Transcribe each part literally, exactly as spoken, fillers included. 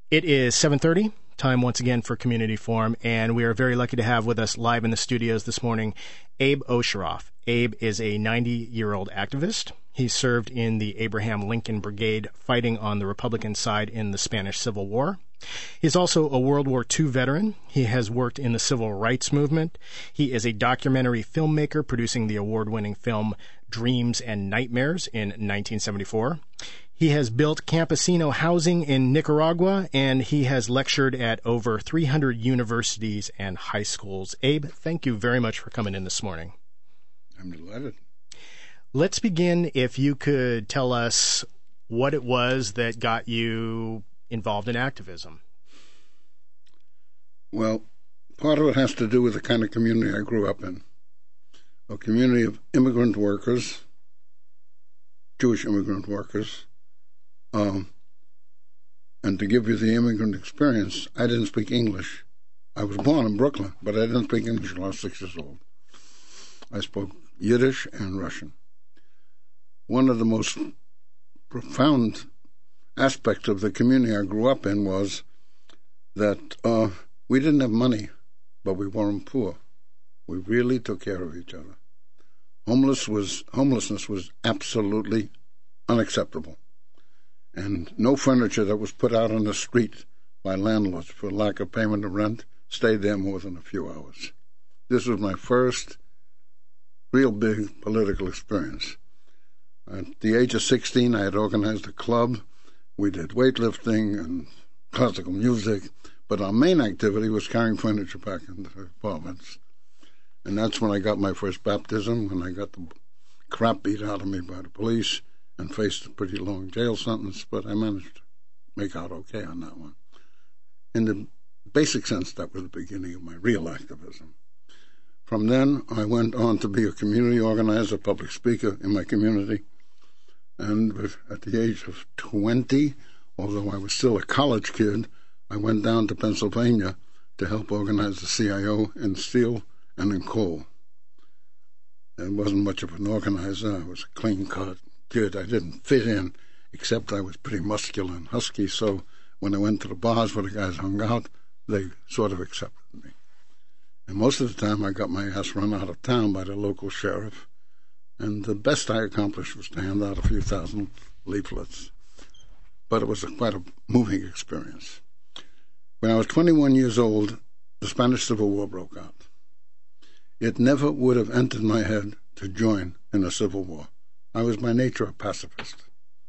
It is seven thirty, time once again for Community Forum, and we are very lucky to have with us live in the studios this morning Abe Osheroff. Abe is a ninety-year-old activist. He served in the Abraham Lincoln Brigade fighting on the Republican side in the Spanish Civil War. He's also a World War Two veteran. He has worked in the civil rights movement. He is a documentary filmmaker producing the award-winning film Dreams and Nightmares in nineteen seventy-four. He has built campesino housing in Nicaragua, and he has lectured at over three hundred universities and high schools. Abe, thank you very much for coming in this morning. I'm delighted. Let's begin, if you could tell us what it was that got you involved in activism. Well, part of it has to do with the kind of community I grew up in. A community of immigrant workers, Jewish immigrant workers. Um, and to give you the immigrant experience, I didn't speak English. I was born in Brooklyn, but I didn't speak English until I was six years old. I spoke Yiddish and Russian. One of the most profound aspects of the community I grew up in was that uh, we didn't have money, but we weren't poor. We really took care of each other. Homeless was homelessness was absolutely unacceptable. And no furniture that was put out on the street by landlords for lack of payment of rent stayed there more than a few hours. This was my first real big political experience. At the age of sixteen, I had organized a club. We did weightlifting and classical music, but our main activity was carrying furniture back into the apartments. And that's when I got my first baptism, when I got the crap beat out of me by the police and faced a pretty long jail sentence, but I managed to make out okay on that one. In the basic sense, that was the beginning of my real activism. From then, I went on to be a community organizer, public speaker in my community, and at the age of twenty, although I was still a college kid, I went down to Pennsylvania to help organize the C I O in steel and in coal. I wasn't much of an organizer. I was a clean-cut kid. I didn't fit in, except I was pretty muscular and husky, so when I went to the bars where the guys hung out, they sort of accepted me. And most of the time I got my ass run out of town by the local sheriff, and the best I accomplished was to hand out a few thousand leaflets. But it was a, quite a moving experience. When I was twenty-one years old, the Spanish Civil War broke out. It never would have entered my head to join in a civil war. I was by nature a pacifist.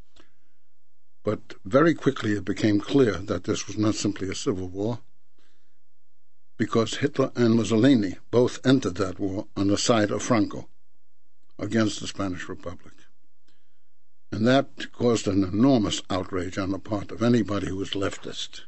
But very quickly it became clear that this was not simply a civil war, because Hitler and Mussolini both entered that war on the side of Franco against the Spanish Republic. And that caused an enormous outrage on the part of anybody who was leftist.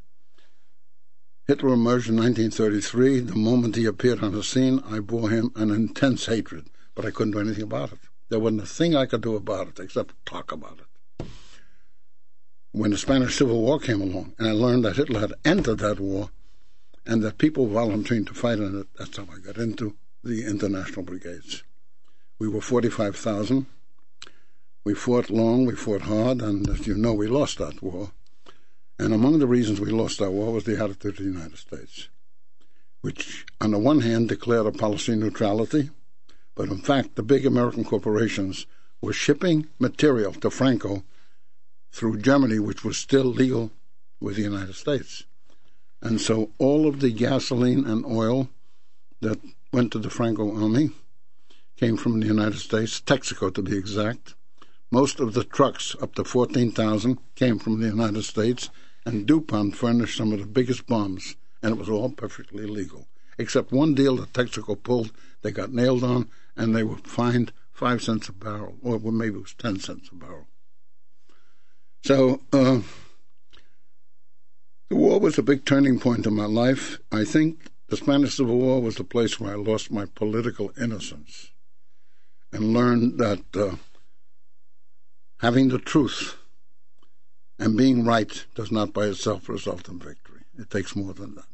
Hitler emerged in nineteen thirty-three. The moment he appeared on the scene, I bore him an intense hatred, but I couldn't do anything about it. There wasn't a thing I could do about it except talk about it. When the Spanish Civil War came along, and I learned that Hitler had entered that war and that people volunteering to fight in it, that's how I got into the international brigades. We were forty-five thousand. We fought long, we fought hard, and as you know, we lost that war. And among the reasons we lost that war was the attitude of the United States, which on the one hand declared a policy neutrality, but in fact the big American corporations were shipping material to Franco through Germany, which was still legal with the United States. And so all of the gasoline and oil that went to the Franco army came from the United States, Texaco to be exact. Most of the trucks, up to fourteen thousand, came from the United States, and DuPont furnished some of the biggest bombs, and it was all perfectly legal. Except one deal that Texaco pulled, they got nailed on, and they were fined five cents a barrel, or maybe it was ten cents a barrel. So uh, the war was a big turning point in my life. I think the Spanish Civil War was the place where I lost my political innocence and learned that uh, having the truth and being right does not by itself result in victory. It takes more than that.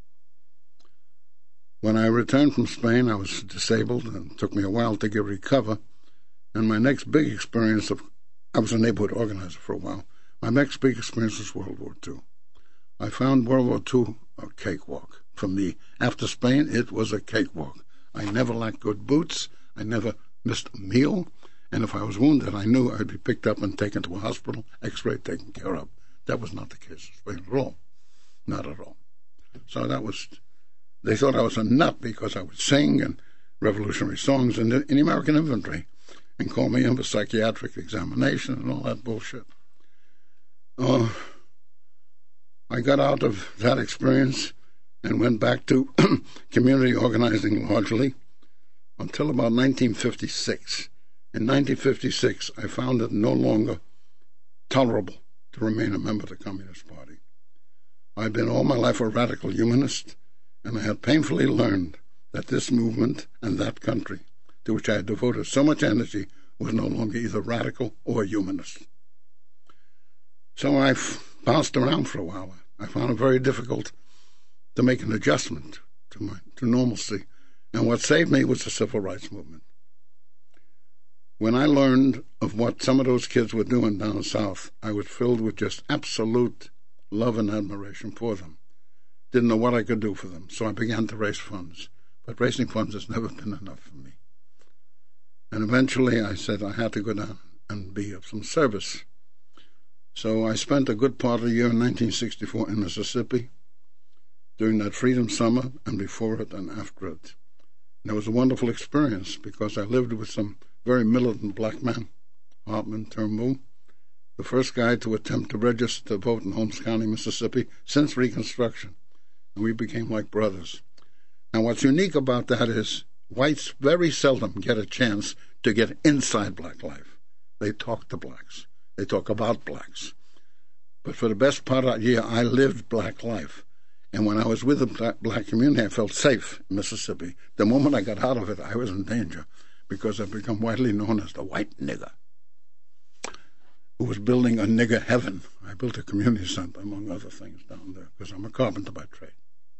When I returned from Spain, I was disabled, and it took me a while to get recover. And my next big experience of, I was a neighborhood organizer for a while. My next big experience was World War Two. I found World War Two a cakewalk. For me, after Spain, it was a cakewalk. I never lacked good boots. I never missed a meal. And if I was wounded, I knew I'd be picked up and taken to a hospital, x-rayed, taken care of. That was not the case in Spain at all. Not at all. So that was, they thought I was a nut because I would sing and revolutionary songs in the, in the American infantry and call me in for psychiatric examination and all that bullshit. Uh, I got out of that experience and went back to community organizing largely until about nineteen fifty-six. In nineteen fifty-six, I found it no longer tolerable to remain a member of the Communist Party. I've been all my life a radical humanist, and I had painfully learned that this movement and that country, to which I had devoted so much energy, was no longer either radical or humanist. So I bounced around for a while. I found it very difficult to make an adjustment to my to normalcy, and what saved me was the civil rights movement. When I learned of what some of those kids were doing down south, I was filled with just absolute love and admiration for them. Didn't know what I could do for them, so I began to raise funds. But raising funds has never been enough for me. And eventually I said I had to go down and be of some service. So I spent a good part of the year in nineteen sixty-four in Mississippi, during that Freedom Summer, and before it and after it. And it was a wonderful experience because I lived with some very militant black men, Hartman Turnbull, the first guy to attempt to register to vote in Holmes County, Mississippi, since Reconstruction. And we became like brothers. Now, what's unique about that is whites very seldom get a chance to get inside black life. They talk to blacks. They talk about blacks. But for the best part of that year, I lived black life. And when I was with the black community, I felt safe in Mississippi. The moment I got out of it, I was in danger because I've become widely known as the white nigger who was building a nigger heaven. I built a community center, among other things, down there because I'm a carpenter by trade.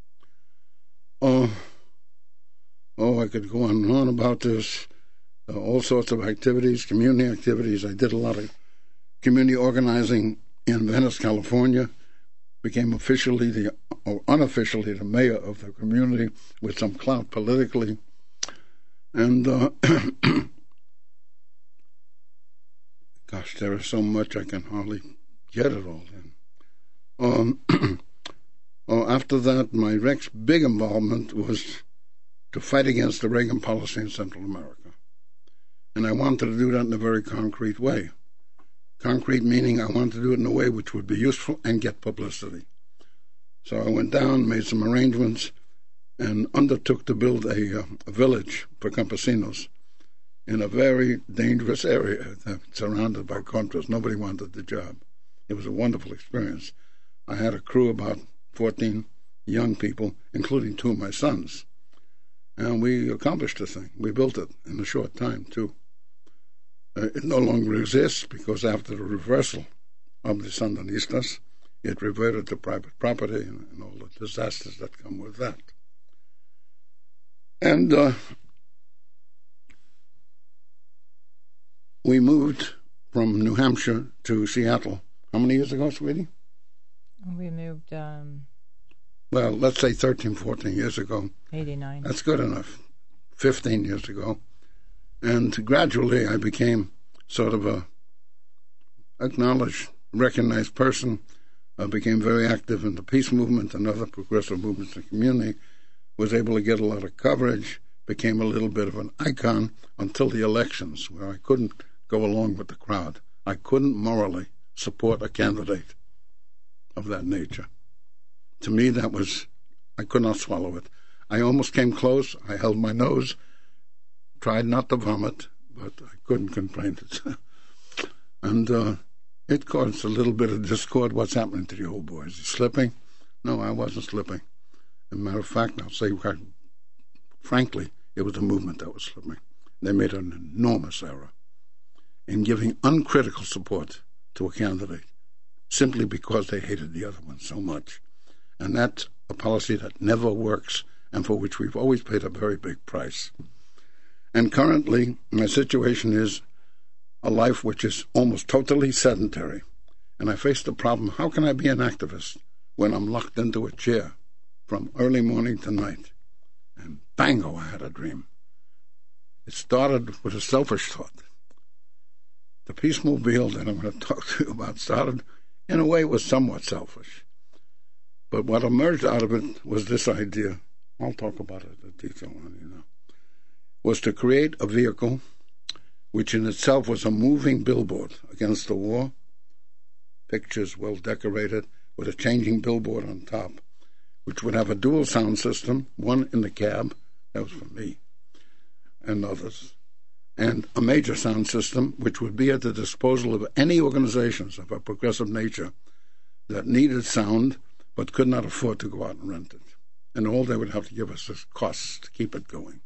Oh, oh, I could go on and on about this. Uh, all sorts of activities, community activities. I did a lot of community organizing in Venice, California. Became officially the, or unofficially, the mayor of the community with some clout politically. And, uh, gosh, there is so much I can hardly get it all in. Um, oh, after that, my next big involvement was to fight against the Reagan policy in Central America. And I wanted to do that in a very concrete way. Concrete meaning I wanted to do it in a way which would be useful and get publicity. So I went down, made some arrangements, and undertook to build a, uh, a village for campesinos in a very dangerous area surrounded by contras. Nobody wanted the job. It was a wonderful experience. I had a crew of about fourteen young people, including two of my sons. And we accomplished the thing. We built it in a short time, too. Uh, it no longer exists because after the reversal of the Sandinistas, it reverted to private property and, and all the disasters that come with that. And uh, we moved from New Hampshire to Seattle. How many years ago, sweetie? We moved... Um, well, let's say thirteen, fourteen years ago. eighty-nine. That's good enough. fifteen years ago. And gradually I became sort of a acknowledged, recognized person. I became very active in the peace movement and other progressive movements in the community, was able to get a lot of coverage, became a little bit of an icon until the elections, where I couldn't go along with the crowd. I couldn't morally support a candidate of that nature. To me, that was, I could not swallow it. I almost came close. I held my nose, tried not to vomit, but I couldn't contain it. and uh, it caused a little bit of discord. What's happening to the old boy? Is he slipping? No, I wasn't slipping. As a matter of fact, I'll say, frankly, it was the movement that was slipping. They made an enormous error in giving uncritical support to a candidate simply because they hated the other one so much. And that's a policy that never works and for which we've always paid a very big price. And currently, my situation is a life which is almost totally sedentary. And I face the problem, how can I be an activist when I'm locked into a chair from early morning to night. And bango, I had a dream. It started with a selfish thought. The Peacemobile that I'm going to talk to you about started, in a way, it was somewhat selfish. But what emerged out of it was this idea. I'll talk about it in detail, you know. Was to create a vehicle which in itself was a moving billboard against the war, pictures well decorated with a changing billboard on top, which would have a dual sound system, one in the cab, that was for me and others, and a major sound system which would be at the disposal of any organizations of a progressive nature that needed sound but could not afford to go out and rent it. And all they would have to give us is costs to keep it going.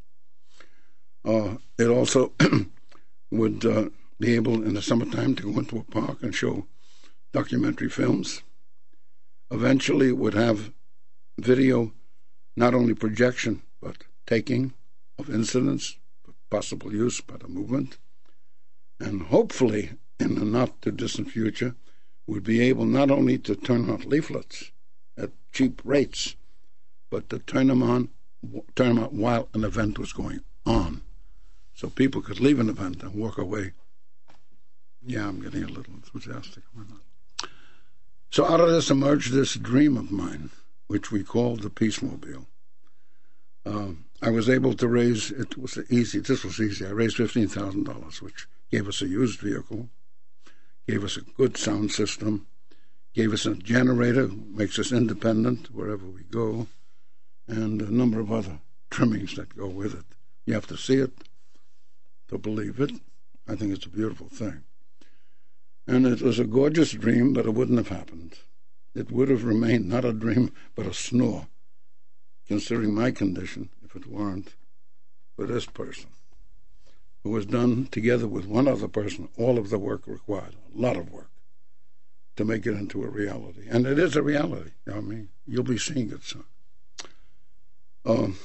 Uh, it also would uh, be able in the summertime to go into a park and show documentary films. Eventually it would have video, not only projection, but taking of incidents, possible use by the movement. And hopefully, in the not-too-distant future, would be able not only to turn out leaflets at cheap rates, but to turn them on, turn them out while an event was going on. So people could leave an event and walk away. Yeah, I'm getting a little enthusiastic. So out of this emerged this dream of mine, which we called the Peacemobile. Um, I was able to raise, it was easy, this was easy, I raised fifteen thousand dollars, which gave us a used vehicle, gave us a good sound system, gave us a generator, makes us independent wherever we go, and a number of other trimmings that go with it. You have to see it to believe it. I think it's a beautiful thing. And it was a gorgeous dream, but it wouldn't have happened. It would have remained not a dream, but a snore, considering my condition, if it weren't for this person, who has done, together with one other person, all of the work required, a lot of work, to make it into a reality. And it is a reality. You know what I mean? You'll be seeing it soon. Um,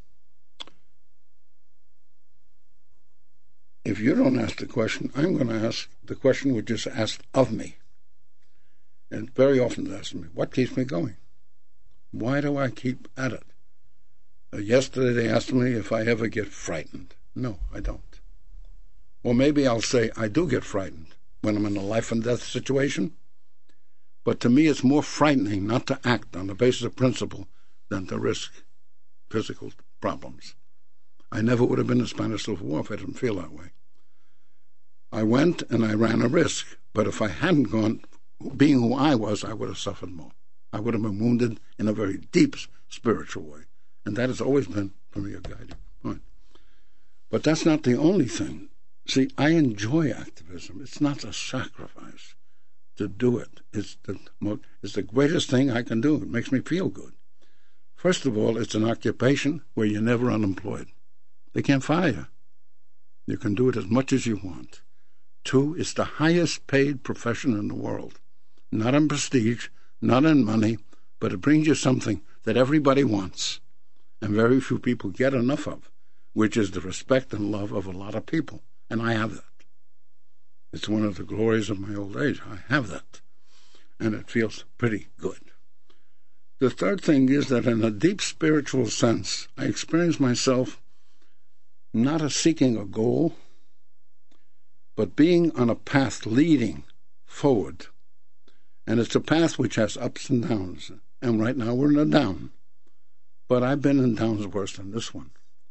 if you don't ask the question, I'm going to ask the question which is asked of me. And very often it's asked me, what keeps me going? Why do I keep at it? Uh, yesterday they asked me if I ever get frightened. No, I don't. Or maybe I'll say I do get frightened when I'm in a life and death situation. But to me it's more frightening not to act on the basis of principle than to risk physical problems. I never would have been in the Spanish Civil War if I didn't feel that way. I went and I ran a risk, but if I hadn't gone, being who I was, I would have suffered more. I would have been wounded in a very deep spiritual way. And that has always been, for me, a guiding point. But that's not the only thing. See, I enjoy activism. It's not a sacrifice to do it. It's the, it's the greatest thing I can do. It makes me feel good. First of all, it's an occupation where you're never unemployed. They can't fire you. You can do it as much as you want. Two, it's the highest paid profession in the world. Not in prestige, not in money, but it brings you something that everybody wants and very few people get enough of, which is the respect and love of a lot of people. And I have that. It's one of the glories of my old age. I have that. And it feels pretty good. The third thing is that in a deep spiritual sense, I experience myself not as seeking a goal, but being on a path leading forward. And it's a path which has ups and downs. And right now we're in a down. But I've been in downs worse than this one.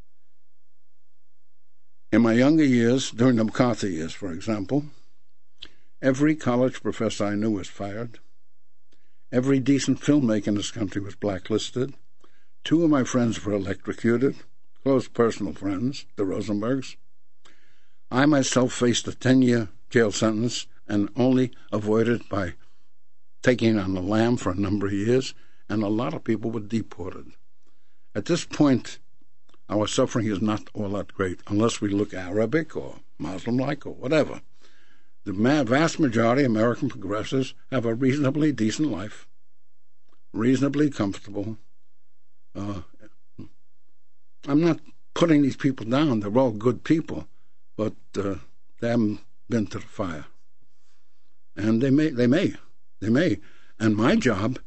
In my younger years, during the McCarthy years, for example, every college professor I knew was fired. Every decent filmmaker in this country was blacklisted. Two of my friends were electrocuted, close personal friends, the Rosenbergs. I myself faced a ten-year jail sentence and only avoided by taking on the lam for a number of years, and a lot of people were deported. At this point, our suffering is not all that great, unless we look Arabic or Muslim-like or whatever. The vast majority of American progressives have a reasonably decent life, reasonably comfortable. Uh, I'm not putting these people down. They're all good people, but uh, they haven't been to the fire. And they may, they may, they may. And my job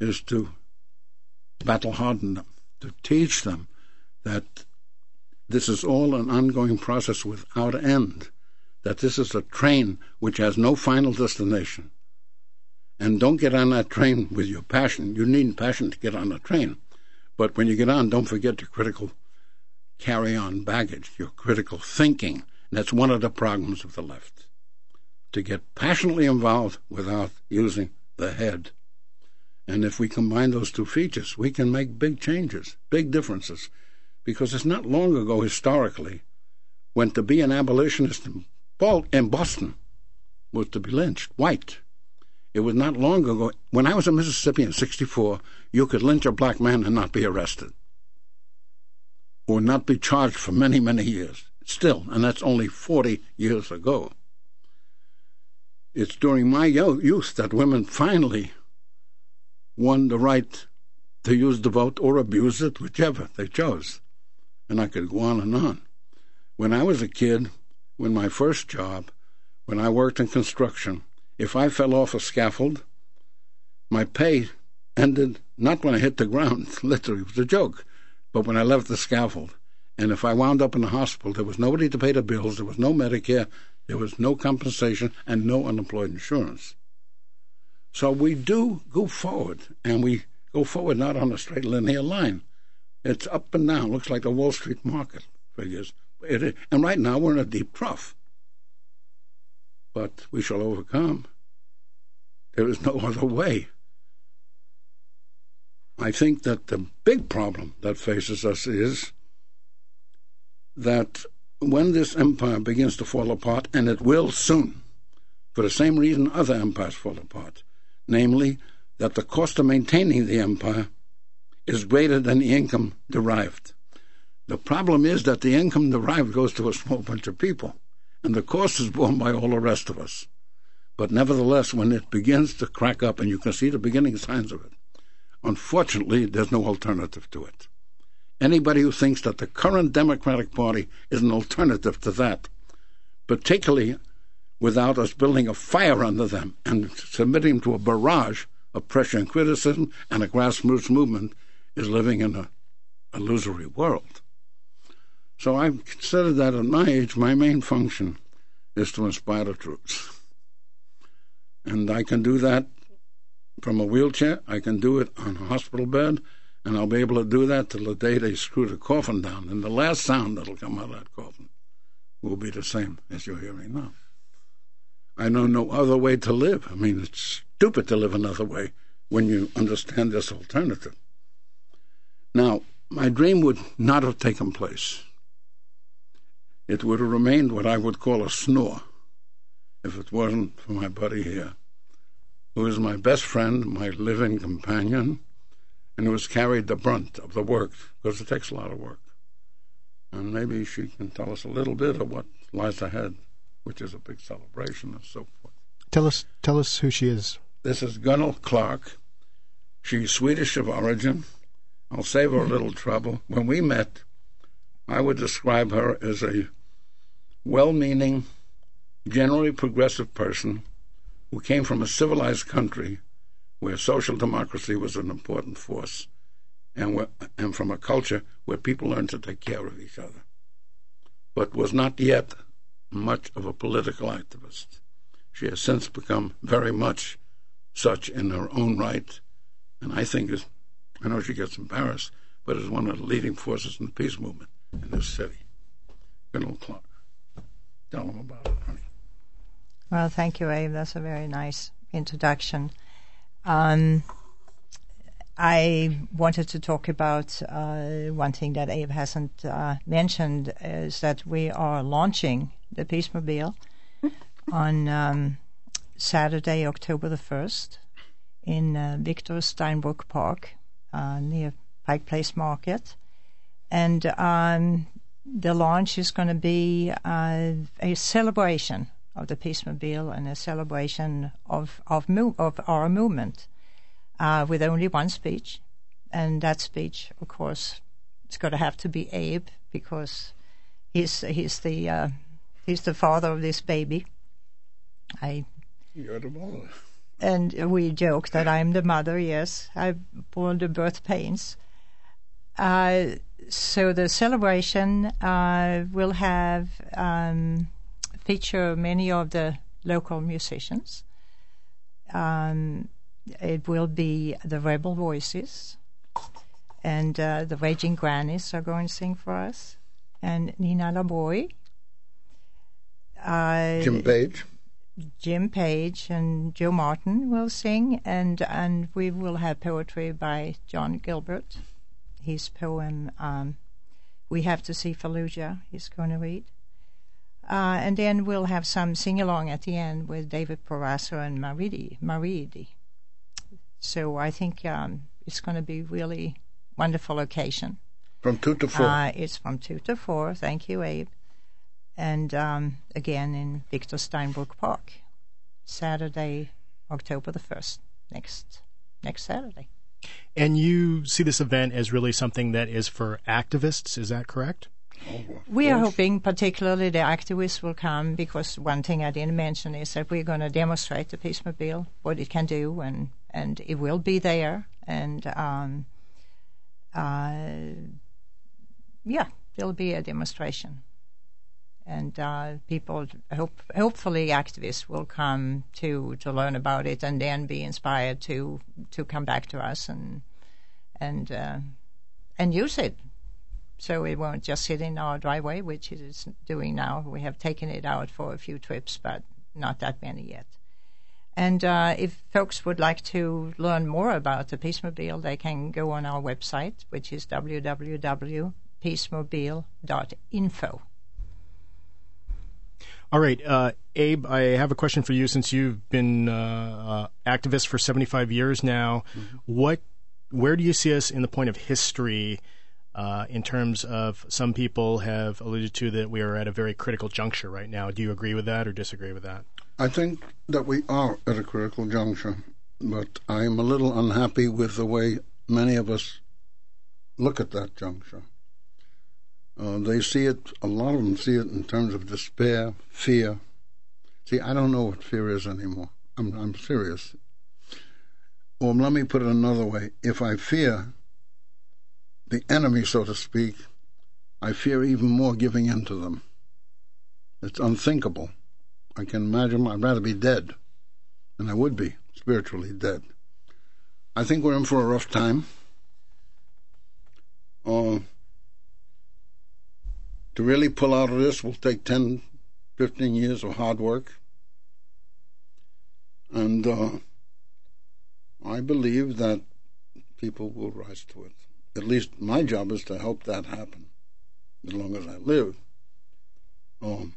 is to battle harden them, to teach them that this is all an ongoing process without end, that this is a train which has no final destination. And don't get on that train with your passion. You need passion to get on a train. But when you get on, don't forget your critical carry-on baggage, your critical thinking. And that's one of the problems of the left, to get passionately involved without using the head. And if we combine those two features, we can make big changes, big differences. Because it's not long ago, historically, when to be an abolitionist in Boston was to be lynched, white. It was not long ago. When I was in Mississippi in sixty-four, you could lynch a black man and not be arrested, or not be charged for many, many years. Still, and that's only forty years ago. It's during my youth that women finally won the right to use the vote or abuse it, whichever they chose. And I could go on and on. When I was a kid, when my first job, when I worked in construction, if I fell off a scaffold, my pay ended not when I hit the ground, literally, it was a joke, but when I left the scaffold. And if I wound up in the hospital, there was nobody to pay the bills, there was no Medicare, there was no compensation, and no unemployment insurance. So we do go forward, and we go forward not on a straight linear line. It's up and down. Looks like the Wall Street market figures. It is. And right now we're in a deep trough. But we shall overcome. There is no other way. I think that the big problem that faces us is that when this empire begins to fall apart, and it will soon, for the same reason other empires fall apart, namely that the cost of maintaining the empire is greater than the income derived. The problem is that the income derived goes to a small bunch of people, and the cost is borne by all the rest of us. But nevertheless, when it begins to crack up, and you can see the beginning signs of it, unfortunately, there's no alternative to it. Anybody who thinks that the current Democratic Party is an alternative to that, particularly without us building a fire under them and submitting to a barrage of pressure and criticism and a grassroots movement, is living in a illusory world. So I've considered that at my age, my main function is to inspire the troops. And I can do that from a wheelchair. I can do it on a hospital bed, and I'll be able to do that till the day they screw the coffin down. And the last sound that'll come out of that coffin will be the same as you're hearing now. I know no other way to live. I mean, it's stupid to live another way when you understand this alternative. Now, my dream would not have taken place. It would have remained what I would call a snore if it wasn't for my buddy here, who is my best friend, my living companion, and who has carried the brunt of the work, because it takes a lot of work. And maybe she can tell us a little bit of what lies ahead, which is a big celebration and so forth. Tell us, tell us who she is. This is Gunnel Clark. She's Swedish of origin. I'll save her a little trouble. When we met, I would describe her as a well-meaning, generally progressive person who came from a civilized country where social democracy was an important force, and, where, and from a culture where people learned to take care of each other, but was not yet much of a political activist. She has since become very much such in her own right, and I think is, I know she gets embarrassed, but is one of the leading forces in the peace movement in this city. Gunnel Clark. Tell them about it, honey. Well, thank you, Abe. That's a very nice introduction. Um, I wanted to talk about uh, one thing that Abe hasn't uh, mentioned is that we are launching the Peacemobile on um, Saturday, October the first, in uh, Victor Steinbruck Park uh, near Pike Place Market. And um, the launch is going to be uh, a celebration of the Peacemobile and a celebration of of, move, of our movement uh, with only one speech. And that speech, of course, it's going to have to be Abe because he's he's the uh, he's the father of this baby. I You're the mother. and we joke that I'm the mother, yes. I bore the birth pains. Uh, so the celebration uh, will have um, feature many of the local musicians. Um, it will be the Rebel Voices, and uh, the Raging Grannies are going to sing for us, and Nina LaBoy. Uh, Jim Page. Jim Page and Joe Martin will sing, and and we will have poetry by John Gilbert. His poem, um, We Have to See Fallujah, he's going to read. Uh, and then we'll have some sing-along at the end with David Proraso and Maridi. Maridi. So I think um, it's going to be really wonderful occasion. From two to four. Uh, it's from two to four. Thank you, Abe. And um, again in Victor Steinbrook Park, Saturday, October the first, next next Saturday. And you see this event as really something that is for activists, is that correct? Oh, we are hoping particularly the activists will come, because one thing I didn't mention is that we're going to demonstrate the Peacemobile, what it can do, and, and it will be there. And um, uh, yeah, there'll be a demonstration. And uh, people, hope, hopefully activists will come to, to learn about it and then be inspired to to come back to us and and uh, and use it. So it won't just sit in our driveway, which it is doing now. We have taken it out for a few trips, but not that many yet. And uh, if folks would like to learn more about the Peacemobile, they can go on our website, which is w w w dot peacemobile dot info. All right, uh, Abe, I have a question for you. Since you've been uh, uh, activist for seventy-five years now, mm-hmm. what, where do you see us in the point of history uh, in terms of some people have alluded to that we are at a very critical juncture right now? Do you agree with that or disagree with that? I think that we are at a critical juncture, but I'm a little unhappy with the way many of us look at that juncture. Uh, they see it, a lot of them see it in terms of despair, fear. See, I don't know what fear is anymore. I'm, I'm serious. Or let me put it another way. If I fear the enemy, so to speak, I fear even more giving in to them. It's unthinkable. I can imagine I'd rather be dead, and I would be spiritually dead. I think we're in for a rough time. Uh, To really pull out of this will take ten, fifteen years of hard work. And uh, I believe that people will rise to it. At least my job is to help that happen as long as I live. Um,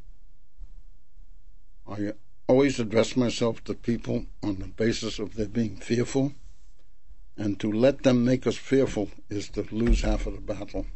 I always address myself to people on the basis of their being fearful. And to let them make us fearful is to lose half of the battle.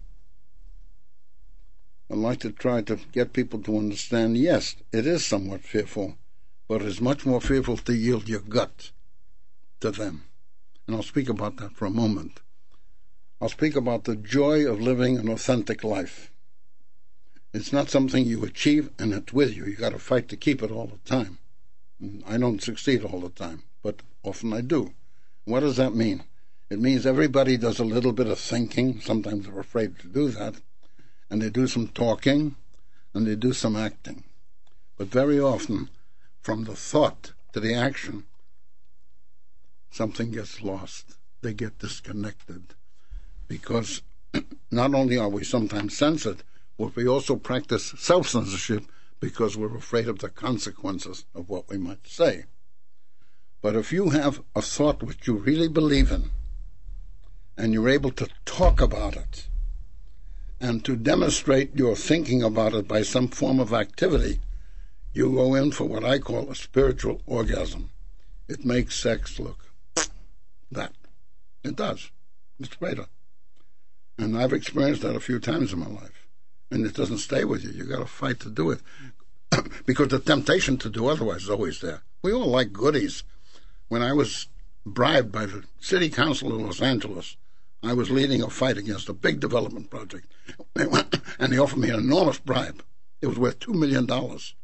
I'd like to try to get people to understand, yes, it is somewhat fearful, but it's much more fearful to yield your gut to them. And I'll speak about that for a moment. I'll speak about the joy of living an authentic life. It's not something you achieve and it's with you. You got to fight to keep it all the time. I don't succeed all the time, but often I do. What does that mean? It means everybody does a little bit of thinking. Sometimes they're afraid to do that. And they do some talking, and they do some acting. But very often, from the thought to the action, something gets lost. They get disconnected. Because not only are we sometimes censored, but we also practice self-censorship because we're afraid of the consequences of what we might say. But if you have a thought which you really believe in, and you're able to talk about it, and to demonstrate your thinking about it by some form of activity, you go in for what I call a spiritual orgasm. It makes sex look that. It does. It's greater. And I've experienced that a few times in my life. And it doesn't stay with you. You got to fight to do it. Because the temptation to do otherwise is always there. We all like goodies. When I was bribed by the city council of Los Angeles, I was leading a fight against a big development project. They went and they offered me an enormous bribe. It was worth two million dollars.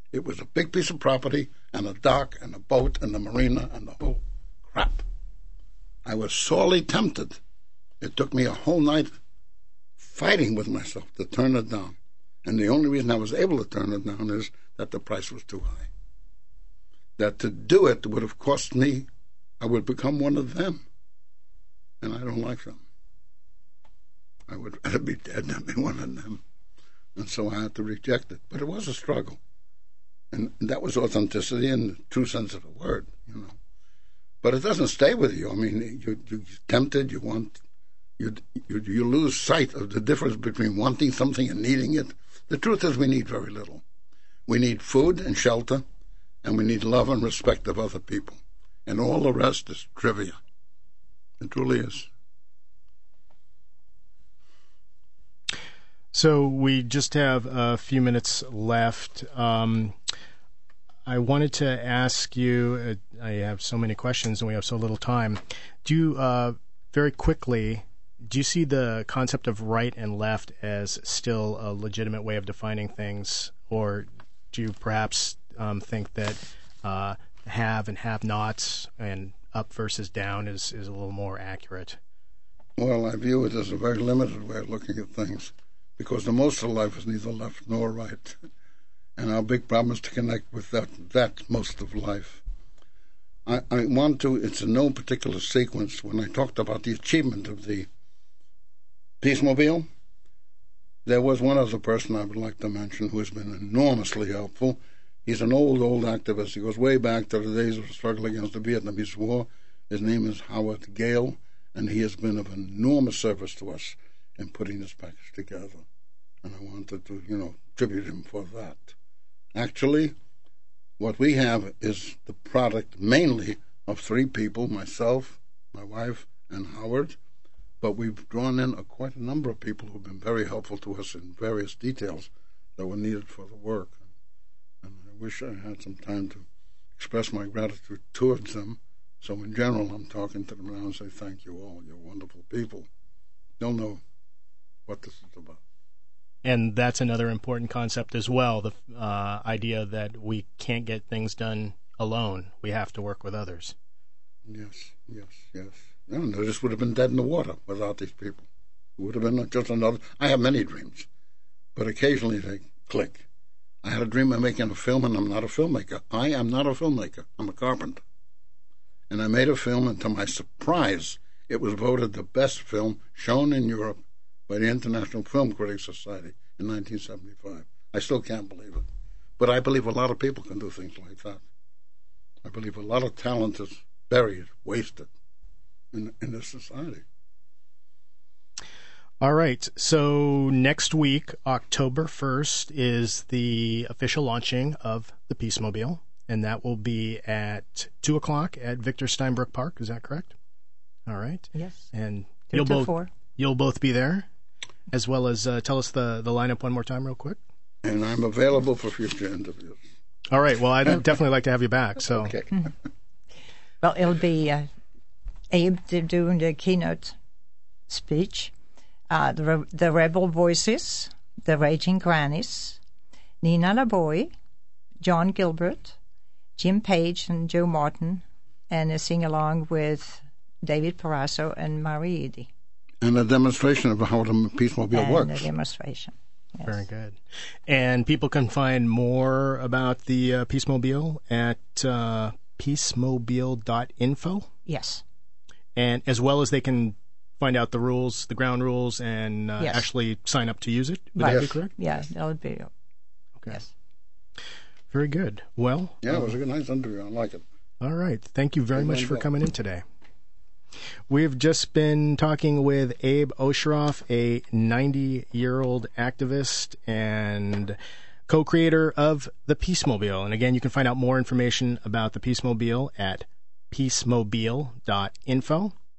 It was a big piece of property and a dock and a boat and a marina and the whole crap. I was sorely tempted. It took me a whole night fighting with myself to turn it down. And the only reason I was able to turn it down is that the price was too high. That to do it would have cost me, I would become one of them. And I don't like them. I would rather be dead than be one of them. And so I had to reject it. But it was a struggle. And that was authenticity in the true sense of the word, you know. But it doesn't stay with you. I mean, you, you're tempted, you want, you, you, you lose sight of the difference between wanting something and needing it. The truth is we need very little. We need food and shelter, and we need love and respect of other people. And all the rest is trivia. It truly is. So we just have a few minutes left. Um, I wanted to ask you, uh, I have so many questions and we have so little time. Do you, uh, very quickly, do you see the concept of right and left as still a legitimate way of defining things? Or do you perhaps um, think that uh, have and have-nots and up versus down is, is a little more accurate? Well, I view it as a very limited way of looking at things, because the most of life is neither left nor right. And our big problem is to connect with that, that most of life. I, I want to, it's in no particular sequence, when I talked about the achievement of the Peacemobile, there was one other person I would like to mention who has been enormously helpful. He's an old, old activist. He goes way back to the days of the struggle against the Vietnamese War. His name is Howard Gale, and he has been of enormous service to us in putting this package together. And I wanted to, you know, tribute him for that. Actually, what we have is the product mainly of three people, myself, my wife, and Howard. But we've drawn in a, quite a number of people who've been very helpful to us in various details that were needed for the work. And I wish I had some time to express my gratitude towards them. So in general, I'm talking to them now and say, thank you all. You're wonderful people. They'll know what this is about. And that's another important concept as well, the uh, idea that we can't get things done alone. We have to work with others. Yes, yes, yes. And they just would have been dead in the water without these people. It would have been just another... I have many dreams, but occasionally they click. I had a dream of making a film, and I'm not a filmmaker. I am not a filmmaker. I'm a carpenter. And I made a film, and to my surprise, it was voted the best film shown in Europe by the International Film Critics Society in nineteen seventy-five. I still can't believe it. But I believe a lot of people can do things like that. I believe a lot of talent is buried, wasted in, in this society. All right. So next week, October first, is the official launching of the Peacemobile, and that will be at two o'clock at Victor Steinbrook Park. Is that correct? All right. Yes. And Two you'll to both four. You'll both be there, as well as uh, tell us the, the lineup one more time real quick. And I'm available for future interviews. All right. Well, I'd definitely like to have you back. So. Okay. Well, it'll be uh, Abe doing the keynote speech, uh, the, Re- the Rebel Voices, the Raging Grannies, Nina LaBoy, John Gilbert, Jim Page and Joe Martin, and a sing-along with David Parasso and Marie Edie. And a demonstration of how the Peacemobile and works. And a demonstration. Yes. Very good. And people can find more about the uh, Peacemobile at uh, peacemobile dot info. Yes. And as well as they can find out the rules, the ground rules, and uh, Yes. actually sign up to use it. Would Right. that be correct? Yeah, that would be. Okay. Yes. Very good. Well. Yeah, it was a good, nice interview. I like it. All right. Thank you very Good much for one. coming in today. We've just been talking with Abe Osheroff, a ninety-year-old activist and co-creator of the Peacemobile. And again, you can find out more information about the Peacemobile at peacemobile dot info.